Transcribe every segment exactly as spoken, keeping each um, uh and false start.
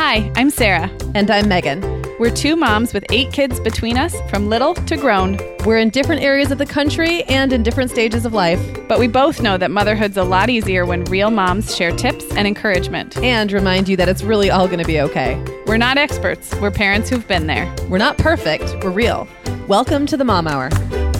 Hi, I'm Sarah. And I'm Megan. We're two moms with eight kids between us, from little to grown. We're in different areas of the country and in different stages of life. But we both know that motherhood's a lot easier when real moms share tips and encouragement. And remind you that it's really all going to be okay. We're not experts. We're parents who've been there. We're not perfect. We're real. Welcome to the Mom Hour.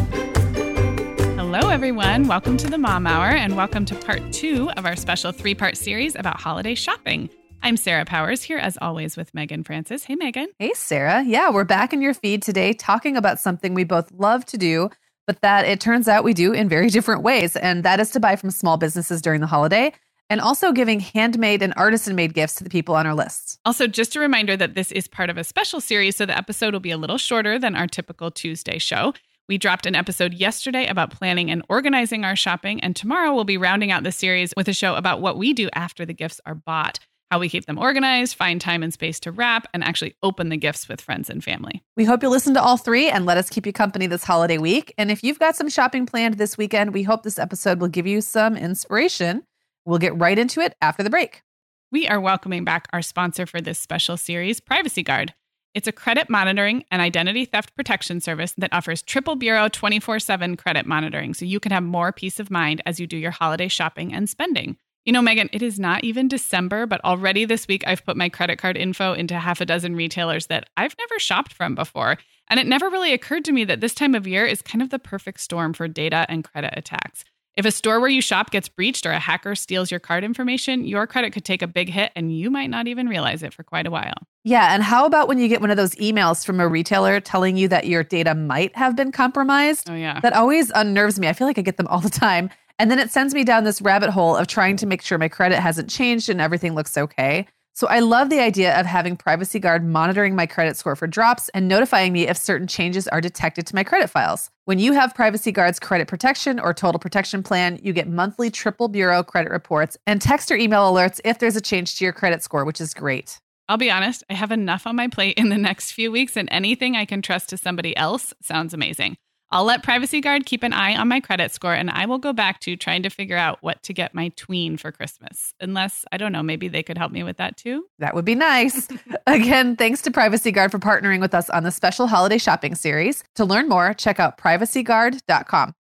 Hello, everyone. Welcome to the Mom Hour, and welcome to part two of our special three-part series about holiday shopping. I'm Sarah Powers, here as always with Megan Francis. Hey, Megan. Hey, Sarah. Yeah, we're back in your feed today talking about something we both love to do, but that it turns out we do in very different ways, and that is to buy from small businesses during the holiday and also giving handmade and artisan-made gifts to the people on our lists. Also, just a reminder that this is part of a special series, so the episode will be a little shorter than our typical Tuesday show. We dropped an episode yesterday about planning and organizing our shopping, and tomorrow we'll be rounding out the series with a show about what we do after the gifts are bought. How we keep them organized, find time and space to wrap, and actually open the gifts with friends and family. We hope you listen to all three and let us keep you company this holiday week. And if you've got some shopping planned this weekend, we hope this episode will give you some inspiration. We'll get right into it after the break. We are welcoming back our sponsor for this special series, Privacy Guard. It's a credit monitoring and identity theft protection service that offers triple bureau twenty-four seven credit monitoring, so you can have more peace of mind as you do your holiday shopping and spending. You know, Megan, it is not even December, but already this week I've put my credit card info into half a dozen retailers that I've never shopped from before. And it never really occurred to me that this time of year is kind of the perfect storm for data and credit attacks. If a store where you shop gets breached or a hacker steals your card information, your credit could take a big hit and you might not even realize it for quite a while. Yeah, and how about when you get one of those emails from a retailer telling you that your data might have been compromised? Oh, yeah. That always unnerves me. I feel like I get them all the time. And then it sends me down this rabbit hole of trying to make sure my credit hasn't changed and everything looks okay. So I love the idea of having Privacy Guard monitoring my credit score for drops and notifying me if certain changes are detected to my credit files. When you have Privacy Guard's credit protection or total protection plan, you get monthly triple bureau credit reports and text or email alerts if there's a change to your credit score, which is great. I'll be honest, I have enough on my plate in the next few weeks, and anything I can trust to somebody else sounds amazing. I'll let Privacy Guard keep an eye on my credit score, and I will go back to trying to figure out what to get my tween for Christmas. Unless, I don't know, maybe they could help me with that too? That would be nice. Again, thanks to Privacy Guard for partnering with us on the special holiday shopping series. To learn more, check out privacy guard dot com.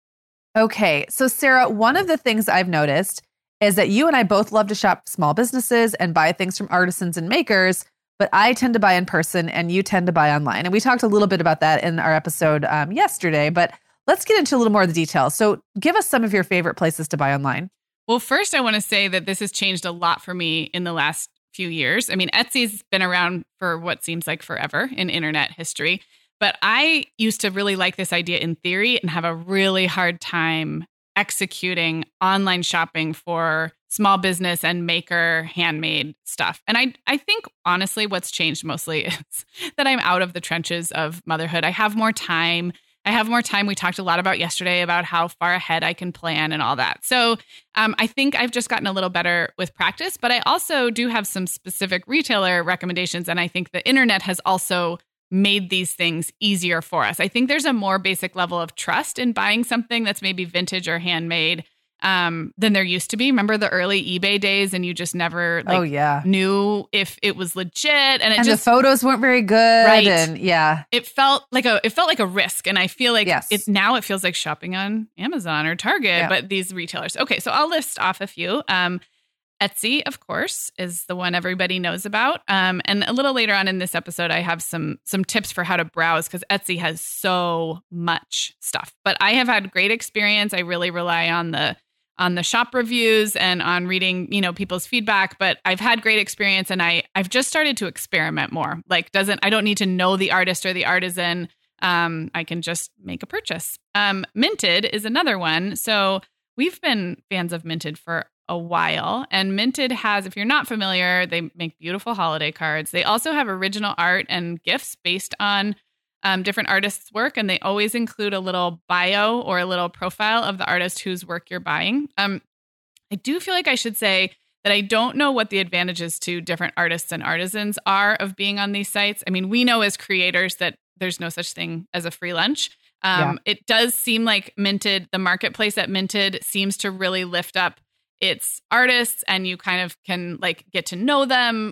Okay, so Sarah, one of the things I've noticed is that you and I both love to shop small businesses and buy things from artisans and makers, but I tend to buy in person and you tend to buy online. And we talked a little bit about that in our episode um, yesterday, but let's get into a little more of the details. So give us some of your favorite places to buy online. Well, first, I want to say that this has changed a lot for me in the last few years. I mean, Etsy's been around for what seems like forever in internet history, but I used to really like this idea in theory and have a really hard time executing online shopping for small business and maker handmade stuff. And I I think, honestly, what's changed mostly is that I'm out of the trenches of motherhood. I have more time. I have more time. We talked a lot about yesterday about how far ahead I can plan and all that. So um, I think I've just gotten a little better with practice, but I also do have some specific retailer recommendations. And I think the internet has also made these things easier for us. I think there's a more basic level of trust in buying something that's maybe vintage or handmade um, than there used to be. Remember the early eBay days, and you just never like, oh, yeah. knew if it was legit, and it and just the photos weren't very good. Right. And yeah, it felt like a it felt like a risk, and I feel like yes. it now it feels like shopping on Amazon or Target, yeah. but these retailers. Okay, so I'll list off a few. Um, Etsy, of course, is the one everybody knows about. Um, and a little later on in this episode, I have some some tips for how to browse because Etsy has so much stuff. But I have had great experience. I really rely on the on the shop reviews and on reading, you know, people's feedback. But I've had great experience, and I I've just started to experiment more. Like, doesn't I don't need to know the artist or the artisan. Um, I can just make a purchase. Um, Minted is another one. So we've been fans of Minted for a while. And Minted has, if you're not familiar, they make beautiful holiday cards. They also have original art and gifts based on um, different artists' work. And they always include a little bio or a little profile of the artist whose work you're buying. Um, I do feel like I should say that I don't know what the advantages to different artists and artisans are of being on these sites. I mean, we know as creators that there's no such thing as a free lunch. Um, yeah. It does seem like Minted, the marketplace at Minted seems to really lift up its artists, and you kind of can like get to know them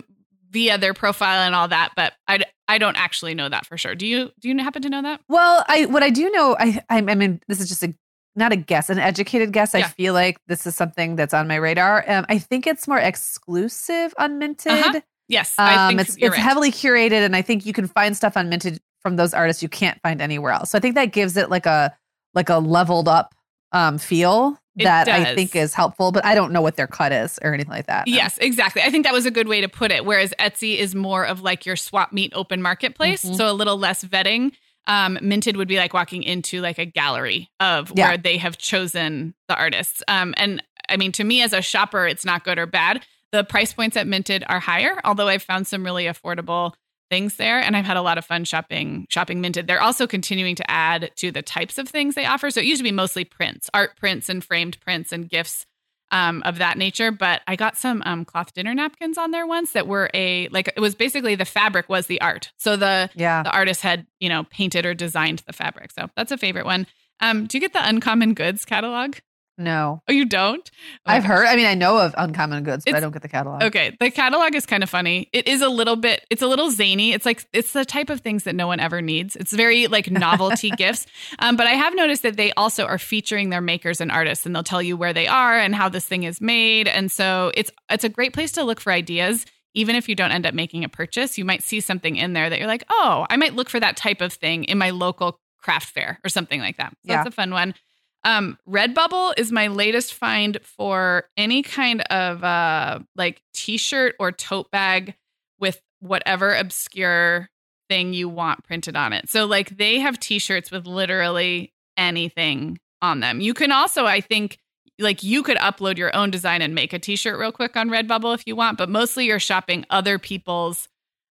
via their profile and all that, but I, I don't actually know that for sure. Do you do you happen to know that? Well, I what I do know, I I, I mean, this is just a not a guess, an educated guess. Yeah. I feel like this is something that's on my radar. Um, I think it's more exclusive on Minted. Uh-huh. Yes, um, I think it's you're it's right. heavily curated, and I think you can find stuff on Minted from those artists you can't find anywhere else. So I think that gives it like a like a leveled up um, feel It that I does. think is helpful. But I don't know what their cut is or anything like that. no. Yes, exactly. I think that was a good way to put it. Whereas Etsy is more of like your swap meet open marketplace, Mhm. so a little less vetting. Um, Minted would be like walking into like a gallery of Yeah. where they have chosen the artists. Um, and I mean, to me as a shopper, it's not good or bad. The price points at Minted are higher, although I've found some really affordable things there, and I've had a lot of fun shopping shopping Minted. They're also continuing to add to the types of things they offer. So it used to be mostly prints, art prints and framed prints and gifts um, of that nature. But I got some um, cloth dinner napkins on there once that were a like it was basically the fabric was the art. So the Yeah. the artist had you know painted or designed the fabric. So that's a favorite one. Um, do you get the Uncommon Goods catalog? No. Oh, you don't? Oh my I've gosh. heard. I mean, I know of Uncommon Goods, but I It's- don't get the catalog. Okay, the catalog is kind of funny. It is a little bit, it's a little zany. It's like, it's the type of things that no one ever needs. It's very like novelty gifts. Um, but I have noticed that they also are featuring their makers and artists, and they'll tell you where they are and how this thing is made. And so it's it's a great place to look for ideas. Even if you don't end up making a purchase, you might see something in there that you're like, oh, I might look for that type of thing in my local craft fair or something like that. So Yeah. that's a fun one. Um, Redbubble is my latest find for any kind of uh like t-shirt or tote bag with whatever obscure thing you want printed on it. So like they have t-shirts with literally anything on them. You can also, I think, like you could upload your own design and make a t-shirt real quick on Redbubble if you want, but mostly you're shopping other people's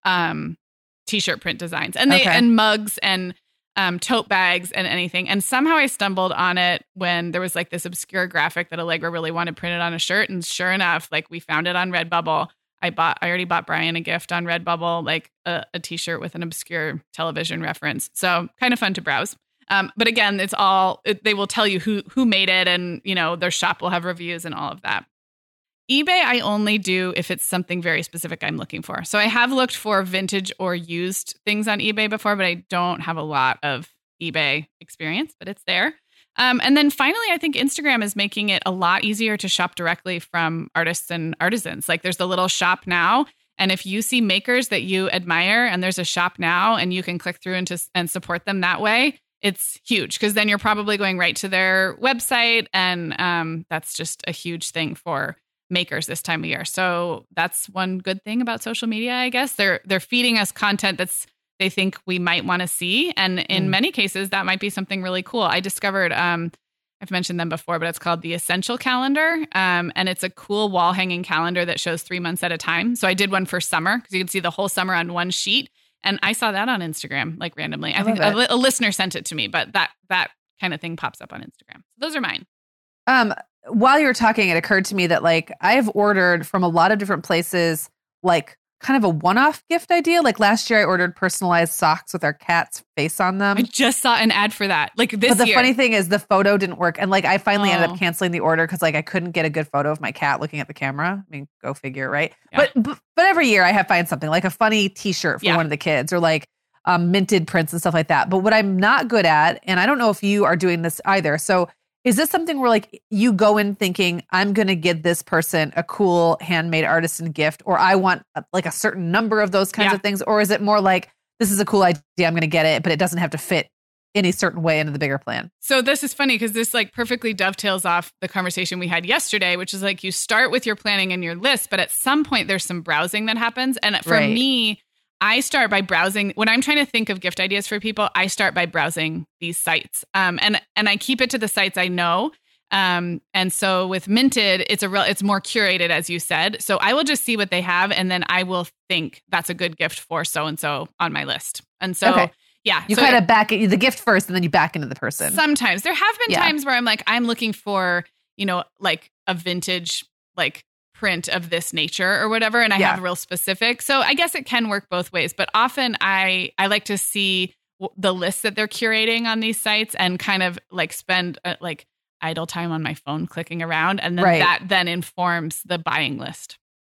um t-shirt print designs. And they Okay. and mugs and um, tote bags and anything. And somehow I stumbled on it when there was like this obscure graphic that Allegra really wanted printed on a shirt. And sure enough, like we found it on Redbubble. I bought, I already bought Brian a gift on Redbubble, like a, a t-shirt with an obscure television reference. So kind of fun to browse. Um, but again, it's all, it, they will tell you who, who made it, and, you know, their shop will have reviews and all of that. eBay, I only do if it's something very specific I'm looking for. So I have looked for vintage or used things on eBay before, but I don't have a lot of eBay experience, but it's there. Um, and then finally, I think Instagram is making it a lot easier to shop directly from artists and artisans. Like there's the little shop now. And if you see makers that you admire and there's a shop now and you can click through and, to, and support them that way, it's huge, because then you're probably going right to their website. And um, that's just a huge thing for makers this time of year. So that's one good thing about social media, I guess. They're they're feeding us content that's they think we might want to see. And in Mm. many cases, that might be something really cool. I discovered, um, I've mentioned them before, but it's called the Essential Calendar. Um, and it's a cool wall hanging calendar that shows three months at a time. So I did one for summer because you can see the whole summer on one sheet. And I saw that on Instagram, like randomly. I, I think love a, li- a listener sent it to me, but that that kind of thing pops up on Instagram. So those are mine. Um, while you were talking, it occurred to me that like I've ordered from a lot of different places, like kind of a one-off gift idea. Like last year, I ordered personalized socks with our cat's face on them. I just saw an ad for that. Like this but the year. funny thing is, the photo didn't work, and like I finally ended Oh. up canceling the order because like I couldn't get a good photo of my cat looking at the camera. I mean, go figure, right? Yeah. But, but but every year I have find something like a funny T-shirt for Yeah. one of the kids, or like um, minted prints and stuff like that. But what I'm not good at, and I don't know if you are doing this either, so. Is this something where like you go in thinking I'm going to give this person a cool handmade artisan gift, or I want uh, like a certain number of those kinds Yeah. of things? Or is it more like this is a cool idea, I'm going to get it, but it doesn't have to fit any certain way into the bigger plan? So this is funny because this like perfectly dovetails off the conversation we had yesterday, which is like you start with your planning and your list, but at some point there's some browsing that happens. And for Right. me, I start by browsing when I'm trying to think of gift ideas for people. I start by browsing these sites, um, and and I keep it to the sites I know. Um, and so with Minted, it's a real, it's more curated, as you said. So I will just see what they have, and then I will think that's a good gift for so and so on my list. And so, Okay. yeah, You so kind of back it, the gift first, and then you back into the person. sometimes there have been Yeah. times where I'm like, I'm looking for, you know, like a vintage, like print of this nature or whatever. And I Yeah. have real specific. So I guess it can work both ways, but often I, I like to see w- the lists that they're curating on these sites and kind of like spend uh, like idle time on my phone clicking around. And then Right. that then informs the buying list.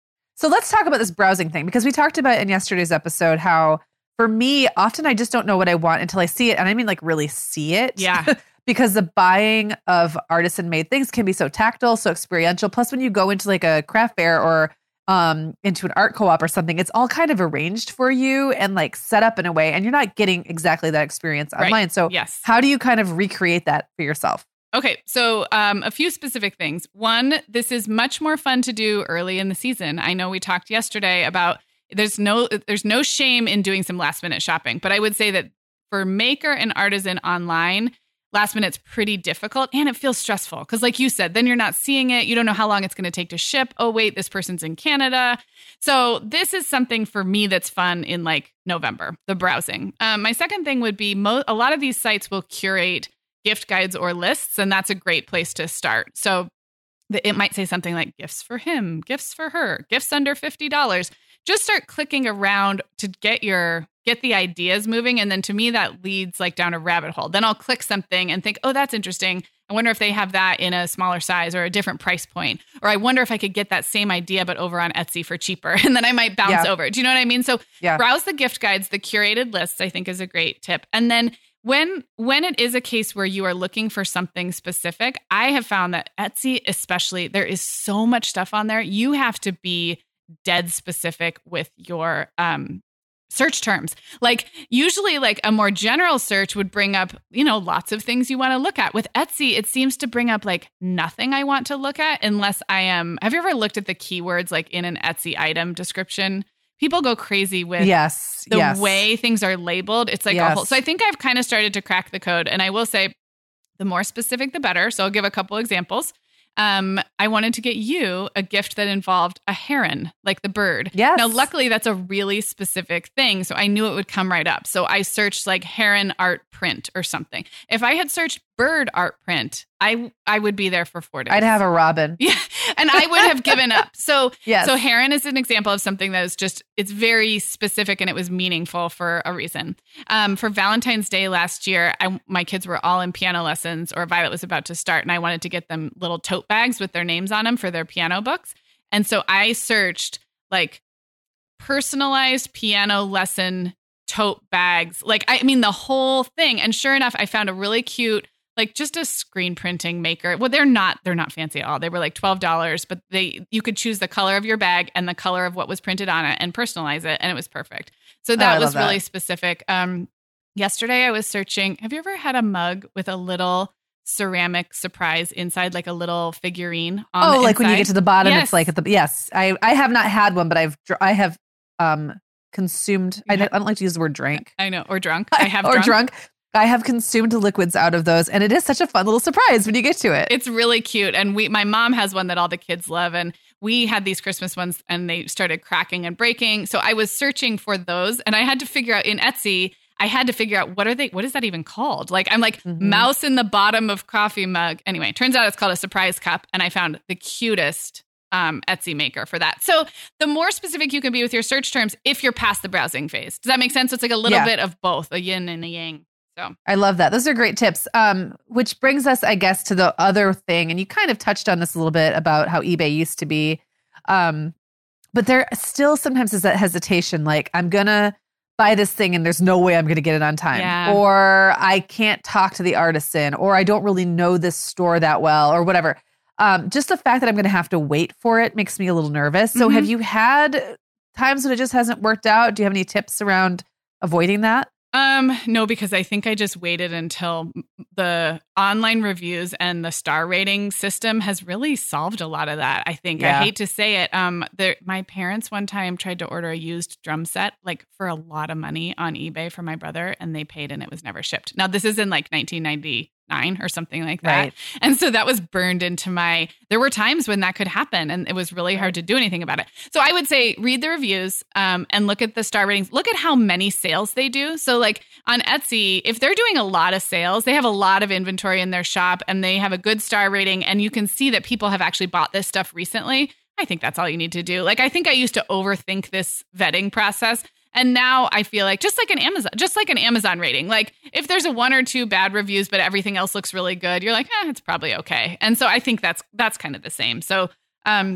So let's talk about this browsing thing, because we talked about in yesterday's episode how for me, often I just don't know what I want until I see it. And I mean like really see it. Yeah. Because the buying of artisan made things can be so tactile, so experiential. Plus when you go into like a craft fair or um, into an art co-op or something, it's all kind of arranged for you and like set up in a way, and you're not getting exactly that experience online. Right. So yes. How do you kind of recreate that for yourself? Okay, so um, a few specific things. One, this is much more fun to do early in the season. I know we talked yesterday about there's no there's no shame in doing some last minute shopping, but I would say that for maker and artisan online, last minute's pretty difficult and it feels stressful because like you said, then you're not seeing it. You don't know how long it's going to take to ship. Oh, wait, this person's in Canada. So this is something for me that's fun in like November, the browsing. Um, my second thing would be mo- a lot of these sites will curate gift guides or lists, and that's a great place to start. So the, it might say something like gifts for him, gifts for her, gifts under fifty dollars. Just start clicking around to get your get the ideas moving. And then to me, that leads like down a rabbit hole. Then I'll click something and think, oh, that's interesting. I wonder if they have that in a smaller size or a different price point. Or I wonder if I could get that same idea, but over on Etsy for cheaper. And then I might bounce yeah. over. Do you know what I mean? So yeah. browse the gift guides, the curated lists, I think is a great tip. And then when when it is a case where you are looking for something specific, I have found that Etsy especially, there is so much stuff on there. You have to be dead specific with your um, search terms. Like usually like a more general search would bring up, you know, lots of things you want to look at. With Etsy, it seems to bring up like nothing I want to look at unless I am. Have you ever looked at the keywords like in an Etsy item description? People go crazy with yes, the yes. way things are labeled. It's like yes. awful. So I think I've kind of started to crack the code. And I will say the more specific, the better. So I'll give a couple examples. Um, I wanted to get you a gift that involved a heron, like the bird. Yes. Now, luckily, that's a really specific thing. So I knew it would come right up. So I searched like heron art print or something. If I had searched bird art print, I I would be there for four days. I'd have a robin. Yeah. And I would have given up. So, yes. so heron is an example of something that is just, it's very specific and it was meaningful for a reason. Um, for Valentine's Day last year, I, my kids were all in piano lessons, or Violet was about to start, and I wanted to get them little tote bags with their names on them for their piano books. And so I searched like personalized piano lesson tote bags. Like, I mean, the whole thing. And sure enough, I found a really cute, like just a screen printing maker. Well, they're not, they're not fancy at all. They were like twelve dollars, but they, you could choose the color of your bag and the color of what was printed on it and personalize it. And it was perfect. So that oh, was really that. specific. Um, yesterday I was searching, have you ever had a mug with a little ceramic surprise inside, like a little figurine on oh, the like inside? when you get to the bottom, yes. it's like at the, yes, I, I have not had one, but I've, I have, um, consumed, I don't, I don't like to use the word drank. I know. Or drunk. I have or drunk. drunk. I have consumed liquids out of those, and it is such a fun little surprise when you get to it. It's really cute. And we, my mom has one that all the kids love, and we had these Christmas ones and they started cracking and breaking. So I was searching for those, and I had to figure out in Etsy, I had to figure out what are they, what is that even called? Like, I'm like mm-hmm. mouse in the bottom of coffee mug. Anyway, turns out it's called a surprise cup. And I found the cutest um, Etsy maker for that. So the more specific you can be with your search terms, if you're past the browsing phase, does that make sense? So it's like a little yeah. bit of both, a yin and a yang. So I love that. Those are great tips. Um, which brings us, I guess, to the other thing. And you kind of touched on this a little bit about how eBay used to be. Um, but there still sometimes is that hesitation. Like, I'm going to buy this thing and there's no way I'm going to get it on time. Yeah. Or I can't talk to the artisan, or I don't really know this store that well, or whatever. Um, just the fact that I'm going to have to wait for it makes me a little nervous. So mm-hmm. have you had times when it just hasn't worked out? Do you have any tips around avoiding that? Um, no, because I think I just waited until the online reviews and the star rating system has really solved a lot of that. I think yeah. I hate to say it. Um, there, my parents one time tried to order a used drum set, like for a lot of money on eBay for my brother, and they paid and it was never shipped. Now this is in like nineteen ninety-nine or something like that. Right. And so that was burned into my, there were times when that could happen and it was really hard to do anything about it. So I would say read the reviews um, and look at the star ratings. Look at how many sales they do. So like on Etsy, if they're doing a lot of sales, they have a lot of inventory in their shop and they have a good star rating and you can see that people have actually bought this stuff recently. I think that's all you need to do. Like, I think I used to overthink this vetting process. And now I feel like just like an Amazon, just like an Amazon rating, like if there's a one or two bad reviews, but everything else looks really good, you're like, eh, it's probably okay. And so I think that's, that's kind of the same. So um,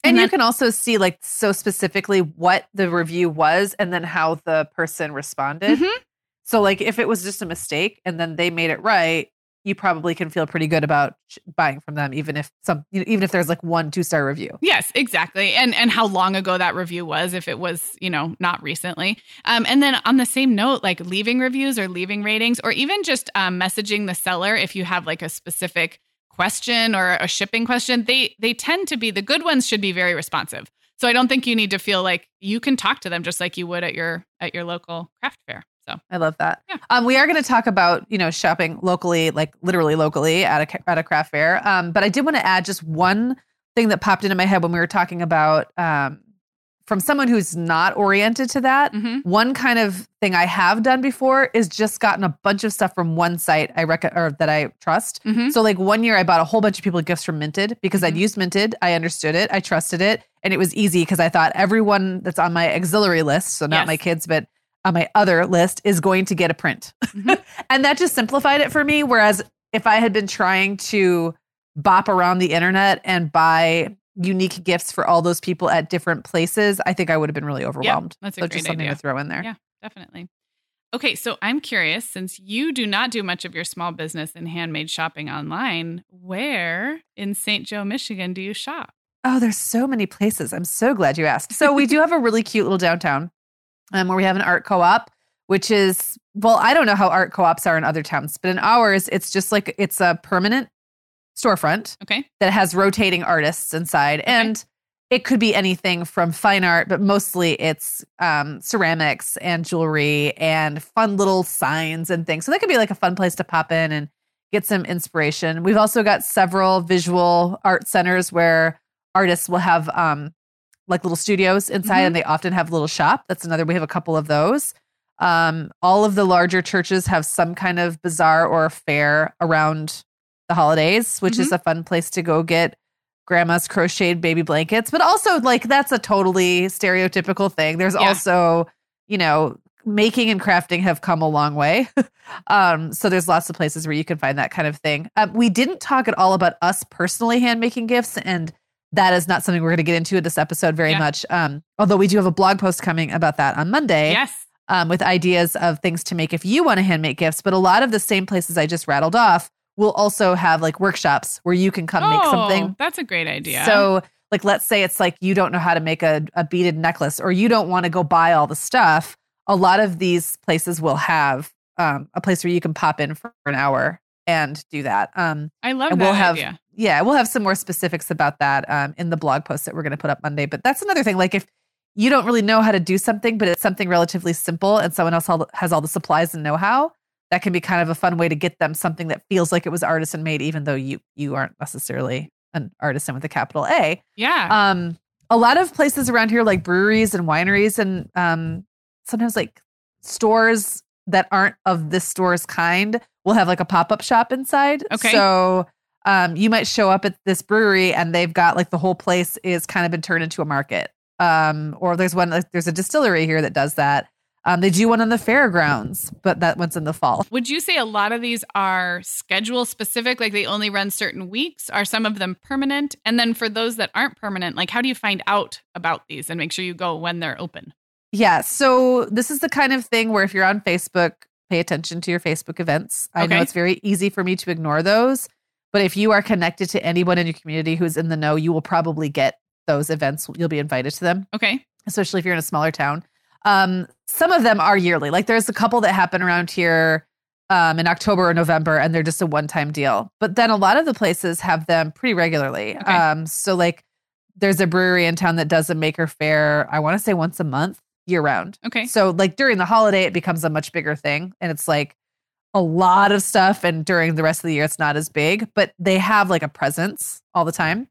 And, And you then- can also see like so specifically what the review was and then how the person responded. Mhm. So like if it was just a mistake and then they made it right, you probably can feel pretty good about sh- buying from them, even if some, you know, even if there's like one two star review. Yes, exactly. And and how long ago that review was, if it was, you know, not recently. Um, and then on the same note, like leaving reviews or leaving ratings, or even just um, messaging the seller if you have like a specific question or a shipping question, they they tend to be, the good ones should be very responsive. So I don't think you need to feel like, you can talk to them just like you would at your at your local craft fair. So I love that. Yeah. Um, we are going to talk about, you know, shopping locally, like literally locally at a, ca- at a craft fair. Um, but I did want to add just one thing that popped into my head when we were talking about, um, from someone who's not oriented to that. Mhm. One kind of thing I have done before is just gotten a bunch of stuff from one site I rec- or that I trust. Mhm. So like one year I bought a whole bunch of people gifts from Minted because I'd Mhm. used Minted. I understood it. I trusted it. And it was easy because I thought everyone that's on my auxiliary list, so not Yes. my kids, but on my other list, is going to get a print. Mhm. And that just simplified it for me. Whereas if I had been trying to bop around the internet and buy unique gifts for all those people at different places, I think I would have been really overwhelmed. that's a so great just something idea. to throw in there. Yeah, definitely. Okay, so I'm curious, since you do not do much of your small business and handmade shopping online, where in Saint Joe, Michigan do you shop? Oh, there's so many places. I'm so glad you asked. So we do have a really cute little downtown um, where we have an art co-op, which is, well, I don't know how art co-ops are in other towns, but in ours, it's just like, it's a permanent storefront Okay. that has rotating artists inside. And it could be anything from fine art, but mostly it's um, ceramics and jewelry and fun little signs and things. So that could be like a fun place to pop in and get some inspiration. We've also got several visual art centers where artists will have um, like little studios inside, Mhm. and they often have a little shop. That's another, we have a couple of those. Um, all of the larger churches have some kind of bazaar or fair around the holidays, which is a fun place to go get grandma's crocheted baby blankets. But also, like, that's a totally stereotypical thing. There's Yeah. also, you know, making and crafting have come a long way. um, so there's lots of places where you can find that kind of thing. Um, we didn't talk at all about us personally hand making gifts, and that is not something we're going to get into in this episode very Yeah. much. Um, although we do have a blog post coming about that on Monday. Yes. Um, with ideas of things to make if you want to hand make gifts. But a lot of the same places I just rattled off will also have like workshops where you can come oh, make something. That's a great idea. So like, let's say it's like you don't know how to make a, a beaded necklace, or you don't want to go buy all the stuff. A lot of these places will have um, a place where you can pop in for an hour and do that. Um, I love and that we'll have, idea. yeah, we'll have some more specifics about that um, in the blog post that we're going to put up Monday. But that's another thing. Like if you don't really know how to do something, but it's something relatively simple and someone else all- has all the supplies and know-how, that can be kind of a fun way to get them something that feels like it was artisan made, even though you you aren't necessarily an artisan with a capital A. Yeah. Um, a lot of places around here, like breweries and wineries, and um, sometimes like stores that aren't of this store's kind, will have like a pop-up shop inside. Okay. So um, you might show up at this brewery and they've got like the whole place is kind of been turned into a market. Um, or there's one, like, there's a distillery here that does that. Um, they do one on the fairgrounds, but that one's in the fall. Would you say a lot of these are schedule specific, like they only run certain weeks? Are some of them permanent? And then for those that aren't permanent, like how do you find out about these and make sure you go when they're open? Yeah. So this is the kind of thing where if you're on Facebook, pay attention to your Facebook events. I know Okay. it's very easy for me to ignore those, but if you are connected to anyone in your community who's in the know, you will probably get those events. You'll be invited to them, Okay. especially if you're in a smaller town. Um, some of them are yearly. Like there's a couple that happen around here um, in October or November, and they're just a one-time deal. But then a lot of the places have them pretty regularly. Okay. Um, so like there's a brewery in town that does a maker fair, I want to say once a month, year round. Okay. So like during the holiday, it becomes a much bigger thing. And it's like a lot of stuff. And during the rest of the year, it's not as big, but they have like a presence all the time.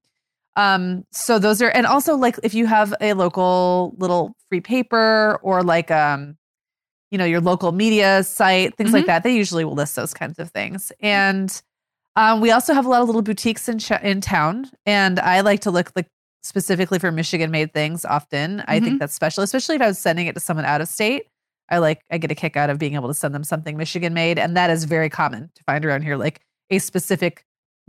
Um, so those are, and also like if you have a local little free paper or like, um, you know, your local media site, things like Mhm. that, they usually will list those kinds of things. And um, we also have a lot of little boutiques in ch- in town. And I like to look like specifically for Michigan made things often. I Mhm. think that's special, especially if I was sending it to someone out of state. I like, I get a kick out of being able to send them something Michigan made. And that is very common to find around here, like a specific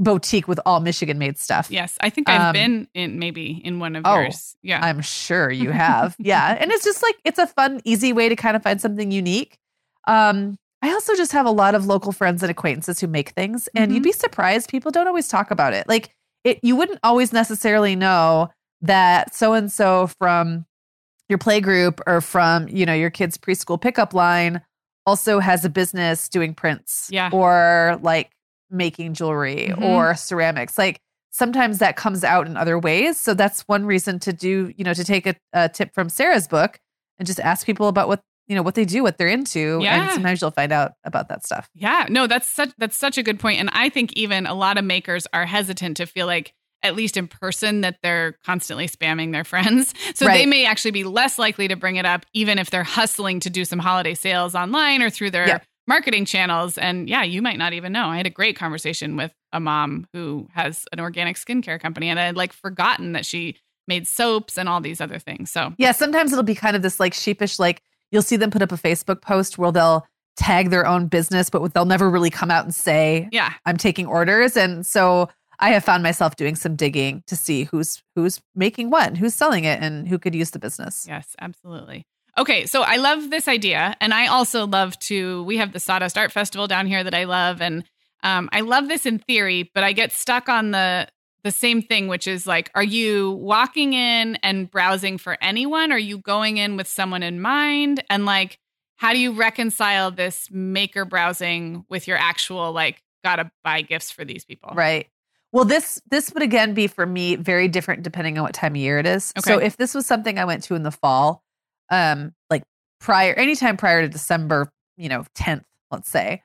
boutique with all Michigan made stuff. Yes. I think I've Um, been in maybe in one of oh, yours. Yeah. I'm sure you have. Yeah. And it's just like, it's a fun, easy way to kind of find something unique. Um, I also just have a lot of local friends and acquaintances who make things, and Mhm. you'd be surprised. People don't always talk about it. Like it, you wouldn't always necessarily know that so-and-so from your play group or from, you know, your kid's preschool pickup line also has a business doing prints Yeah. or like making jewelry Mhm. or ceramics. Like sometimes that comes out in other ways. So that's one reason to do, you know, to take a, a tip from Sarah's book and just ask people about what, you know, what they do, what they're into. Yeah. And sometimes you'll find out about that stuff. Yeah, no, that's such that's such a good point. And I think even a lot of makers are hesitant to feel like, at least in person, that they're constantly spamming their friends. So Right. they may actually be less likely to bring it up, even if they're hustling to do some holiday sales online or through their Yeah. marketing channels. And yeah, you might not even know. I had a great conversation with a mom who has an organic skincare company, and I had like forgotten that she made soaps and all these other things. So Yeah. Sometimes it'll be kind of this like sheepish, like you'll see them put up a Facebook post where they'll tag their own business, but they'll never really come out and say, yeah, I'm taking orders. And so I have found myself doing some digging to see who's who's making what and who's selling it and who could use the business. yes, absolutely. Okay, so I love this idea. And I also love to, we have the Sawdust Art Festival down here that I love. And um, I love this in theory, but I get stuck on the the same thing, which is like, are you walking in and browsing for anyone? Are you going in with someone in mind? And like, how do you reconcile this maker browsing with your actual, like, gotta buy gifts for these people? Right. Well, this this would again be for me very different depending on what time of year it is. Okay. So if this was something I went to in the fall, um, like prior anytime prior to December, you know, tenth, let's say,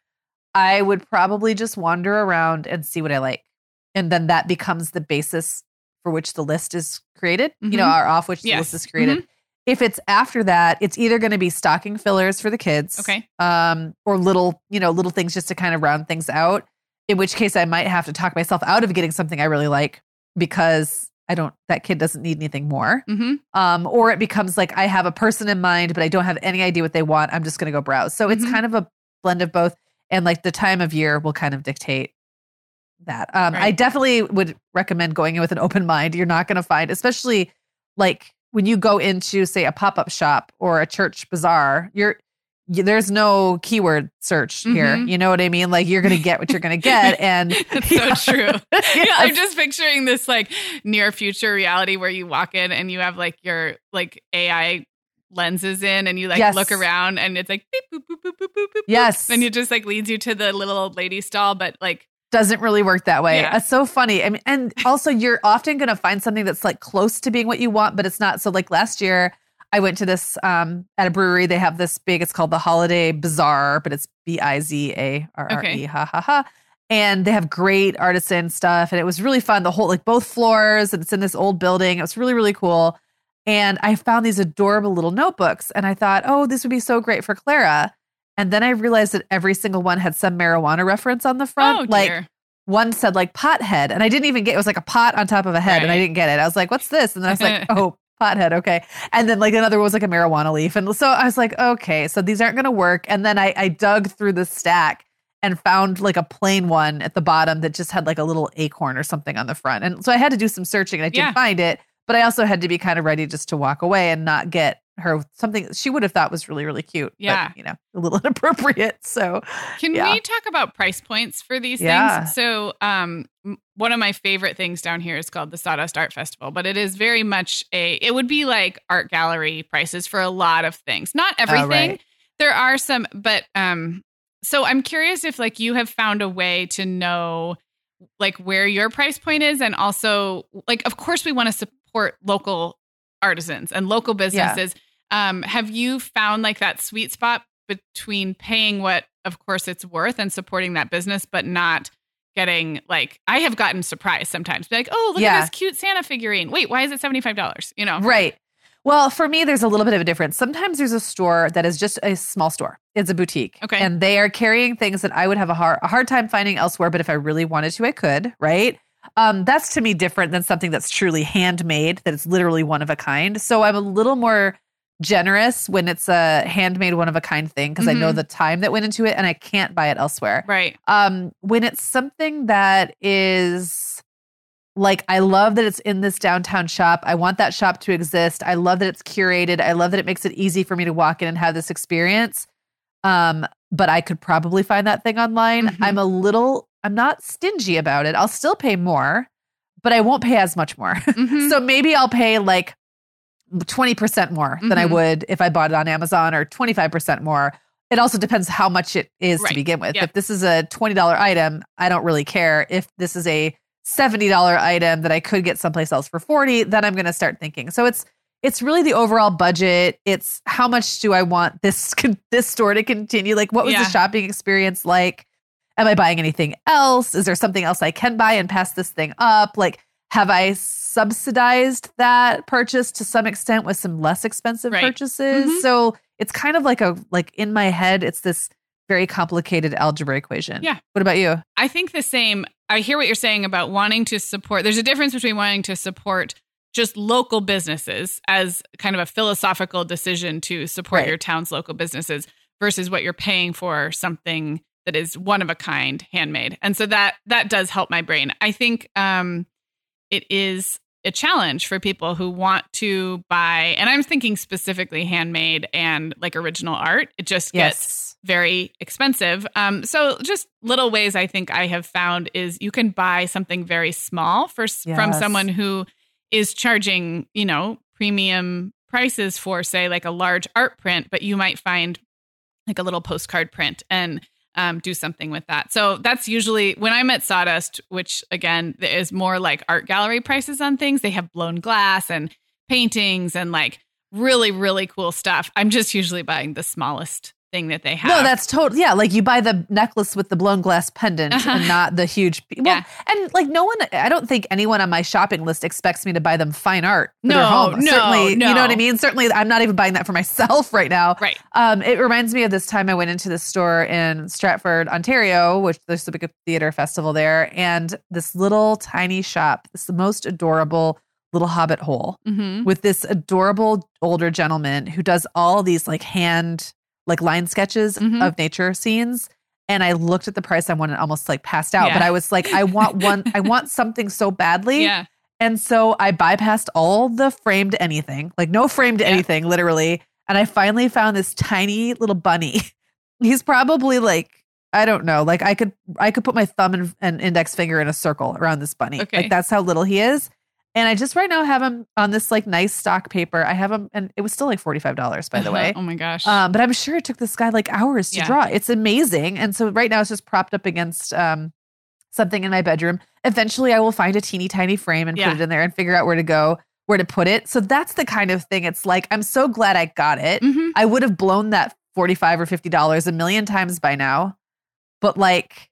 I would probably just wander around and see what I like. And then that becomes the basis for which the list is created, you know, Mhm. or off which the Yes. list is created. Mhm. If it's after that, it's either going to be stocking fillers for the kids, Okay. um, or little, you know, little things just to kind of round things out. In which case, I might have to talk myself out of getting something I really like because I don't. That kid doesn't need anything more. Mm-hmm. Um, or it becomes like I have a person in mind, but I don't have any idea what they want. I'm just going to go browse. So it's Mhm. kind of a blend of both, and like the time of year will kind of dictate that. Um, I Right. definitely would recommend going in with an open mind. You're not going to find, especially like when you go into, say, a pop-up shop or a church bazaar, you're you, there's no keyword search here. Mhm. You know what I mean? Like you're going to get what you're going to get. And It's so true. Yeah, Yes. I'm just picturing this like near future reality where you walk in and you have like your like A I lenses in and you like Yes. look around and it's like beep, boop, boop, boop, boop, boop, boop, Yes. and it just like leads you to the little old lady stall, but like doesn't really work that way. Yeah. It's so funny. I mean, and also you're often going to find something that's like close to being what you want, but it's not. So like last year I went to this um, at a brewery. They have this big, it's called the Holiday Bazaar, but it's B I Z A R R E, Okay. ha ha ha. And they have great artisan stuff. And it was really fun. The whole, like both floors, and it's in this old building. It was really, really cool. And I found these adorable little notebooks and I thought, oh, this would be so great for Clara. And then I realized that every single one had some marijuana reference on the front. oh like dear. one said like pothead, and I didn't even get, it was like a pot on top of a head, and I Right. didn't get it. I was like, what's this? And then I was like, oh, pothead. Okay. And then like another one was like a marijuana leaf. And so I was like, okay, so these aren't going to work. And then I, I dug through the stack and found like a plain one at the bottom that just had like a little acorn or something on the front. And so I had to do some searching and I didn't Yeah. find it, but I also had to be kind of ready just to walk away and not get her something she would have thought was really, really cute. Yeah. But, you know, a little inappropriate. So Can yeah. we talk about price points for these Yeah. things? So, um, m- one of my favorite things down here is called the Sawdust Art Festival, but it is very much a, it would be like art gallery prices for a lot of things. Not everything. right. There are some, but, um, so I'm curious if like you have found a way to know like where your price point is. And also like, of course we want to support local artisans and local businesses. Um, have you found like that sweet spot between paying what, of course, it's worth and supporting that business, but not getting like, I have gotten surprised sometimes. Be like, oh, look Yeah. at this cute Santa figurine. Wait, why is it seventy-five dollars? You know? Right. Well, for me, there's a little bit of a difference. Sometimes there's a store that is just a small store. It's a boutique. Okay. And they are carrying things that I would have a hard, a hard time finding elsewhere. But if I really wanted to, I could. Right. Um, that's to me different than something that's truly handmade, that it's literally one of a kind. So I'm a little more generous when it's a handmade one of a kind thing because mm-hmm. I know the time that went into it and I can't buy it elsewhere. Right. Um, when it's something that is like, I love that it's in this downtown shop. I want that shop to exist. I love that it's curated. I love that it makes it easy for me to walk in and have this experience. Um, but I could probably find that thing online. Mm-hmm. I'm a little, I'm not stingy about it. I'll still pay more, but I won't pay as much more. Mm-hmm. So maybe I'll pay like twenty percent more mm-hmm. than I would if I bought it on Amazon, or twenty-five percent more. It also depends how much it is right. to begin with. Yep. If this is a twenty dollars item, I don't really care. If this is a seventy dollars item that I could get someplace else for forty dollars, then I'm going to start thinking. So it's it's really the overall budget. It's how much do I want this this store to continue? Like, what was yeah. the shopping experience like? Am I buying anything else? Is there something else I can buy and pass this thing up? Like, have I subsidized that purchase to some extent with some less expensive right. purchases? Mm-hmm. So it's kind of like a, like in my head, it's this very complicated algebra equation. Yeah. What about you? I think the same. I hear what you're saying about wanting to support. There's a difference between wanting to support just local businesses as kind of a philosophical decision to support right. your town's local businesses versus what you're paying for something that is one of a kind, handmade. And so that that does help my brain. I think um, it is a challenge for people who want to buy, and I'm thinking specifically handmade and like original art. It just yes. gets very expensive. Um, so just little ways I think I have found is you can buy something very small for, yes. from someone who is charging, you know, premium prices for, say, like a large art print, but you might find like a little postcard print and um, do something with that. So that's usually when I'm at Sawdust, which again is more like art gallery prices on things. They have blown glass and paintings and like really, really cool stuff. I'm just usually buying the smallest thing that they have. No, that's totally, yeah. Like you buy the necklace with the blown glass pendant uh-huh. and not the huge, well, yeah. and like no one, I don't think anyone on my shopping list expects me to buy them fine art for no, their home. No, Certainly, no. You know what I mean? Certainly I'm not even buying that for myself right now. Right. Um, it reminds me of this time I went into the store in Stratford, Ontario, which there's a big theater festival there. And this little tiny shop, it's the most adorable little hobbit hole mm-hmm. with this adorable older gentleman who does all these like hand like line sketches mm-hmm. of nature scenes. And I looked at the price on one and almost like passed out, yeah. but I was like, I want one, I want something so badly. Yeah. And so I bypassed all the framed anything, like no framed yeah. anything, literally. And I finally found this tiny little bunny. He's probably like, I don't know, like I could, I could put my thumb and, and index finger in a circle around this bunny. Okay. Like that's how little he is. And I just right now have him on this like nice stock paper. I have him, and it was still like forty-five dollars, by the way. Oh my gosh. Um, but I'm sure it took this guy like hours to yeah. draw. It's amazing. And so right now it's just propped up against um, something in my bedroom. Eventually I will find a teeny tiny frame and yeah. put it in there and figure out where to go, where to put it. So that's the kind of thing. It's like, I'm so glad I got it. Mm-hmm. I would have blown that forty-five or fifty dollars a million times by now. But like,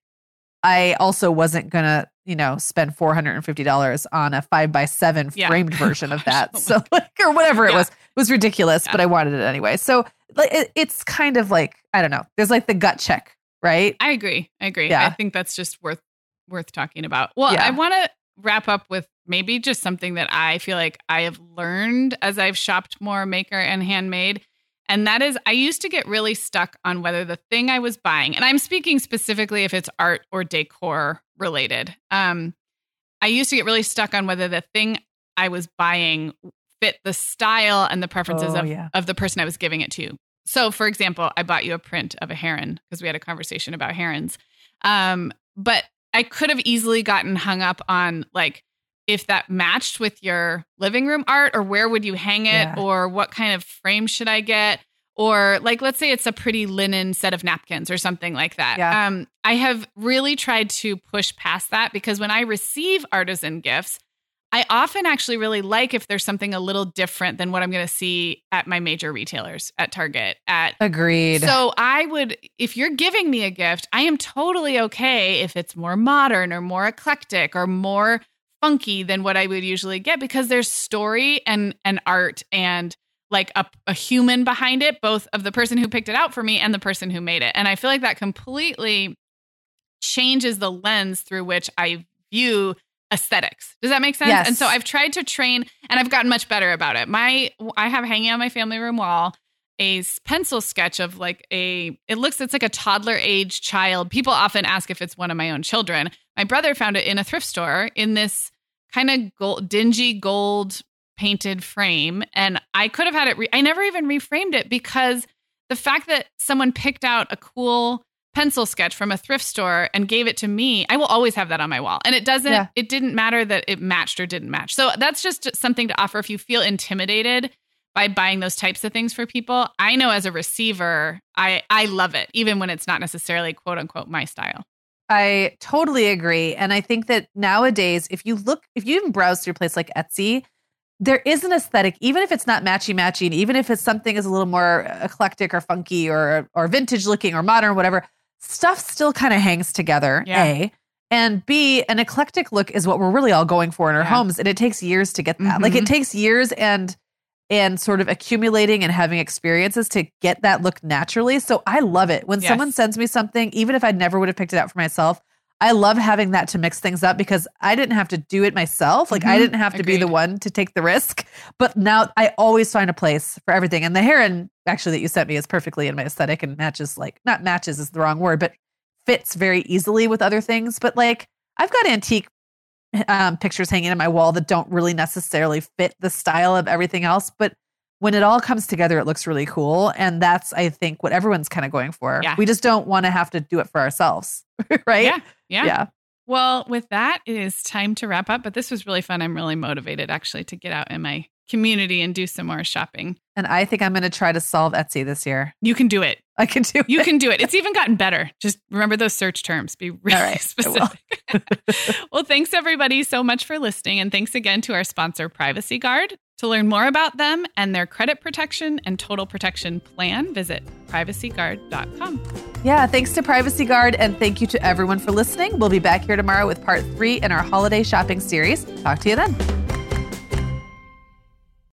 I also wasn't going to, you know, spend four hundred fifty dollars on a five by seven yeah. framed version of that. Oh so like, or whatever it yeah. was, it was ridiculous, yeah. but I wanted it anyway. So like, it, it's kind of like, I don't know, there's like the gut check, right? I agree. I agree. Yeah. I think that's just worth, worth talking about. Well, yeah. I want to wrap up with maybe just something that I feel like I have learned as I've shopped more maker and handmade. And that is, I used to get really stuck on whether the thing I was buying, and I'm speaking specifically if it's art or decor related. Um, I used to get really stuck on whether the thing I was buying fit the style and the preferences oh, of, yeah. of the person I was giving it to. So, for example, I bought you a print of a heron because we had a conversation about herons. Um, but I could have easily gotten hung up on like, if that matched with your living room art, or where would you hang it, yeah. or what kind of frame should I get? Or like, let's say it's a pretty linen set of napkins or something like that. Yeah. Um, I have really tried to push past that because when I receive artisan gifts, I often actually really like if there's something a little different than what I'm going to see at my major retailers, at Target, at Agreed. So I would, if you're giving me a gift, I am totally okay if it's more modern or more eclectic or more funky than what I would usually get, because there's story and and art and like a, a human behind it, both of the person who picked it out for me and the person who made it. And I feel like that completely changes the lens through which I view aesthetics. Does that make sense? Yes. And so I've tried to train and I've gotten much better about it. My, I have hanging on my family room wall a pencil sketch of like a, it looks, it's like a toddler age child. People often ask if it's one of my own children. My brother found it in a thrift store in this kind of gold, dingy gold painted frame. And I could have had it, re- I never even reframed it because the fact that someone picked out a cool pencil sketch from a thrift store and gave it to me, I will always have that on my wall. And it doesn't, yeah. it didn't matter that it matched or didn't match. So that's just something to offer if you feel intimidated by buying those types of things for people. I know as a receiver, I, I love it, even when it's not necessarily quote unquote my style. I totally agree. And I think that nowadays, if you look, if you even browse through a place like Etsy, there is an aesthetic, even if it's not matchy-matchy, and even if it's something is a little more eclectic or funky or or vintage looking or modern, or whatever, stuff still kind of hangs together, yeah. A. And B, an eclectic look is what we're really all going for in our yeah. homes. And it takes years to get that. Mm-hmm. Like it takes years and and sort of accumulating and having experiences to get that look naturally. So I love it. When yes. someone sends me something, even if I never would have picked it out for myself, I love having that to mix things up because I didn't have to do it myself. Like mm-hmm. I didn't have to Agreed. be the one to take the risk. But now I always find a place for everything. And the heron actually that you sent me is perfectly in my aesthetic and matches, like, not matches is the wrong word, but fits very easily with other things. But like I've got antique um, pictures hanging on my wall that don't really necessarily fit the style of everything else. But when it all comes together, it looks really cool. And that's, I think, what everyone's kind of going for. Yeah. We just don't want to have to do it for ourselves. Right? Yeah. Yeah. Yeah. Well, with that, it is time to wrap up. But this was really fun. I'm really motivated actually to get out in my community and do some more shopping. And I think I'm going to try to solve Etsy this year. You can do it. I can do it. You can do it. It's even gotten better. Just remember those search terms. Be really right, specific. Well, thanks everybody so much for listening. And thanks again to our sponsor, Privacy Guard. To learn more about them and their credit protection and total protection plan, visit privacy guard dot com. Yeah, thanks to Privacy Guard. And thank you to everyone for listening. We'll be back here tomorrow with part three in our holiday shopping series. Talk to you then.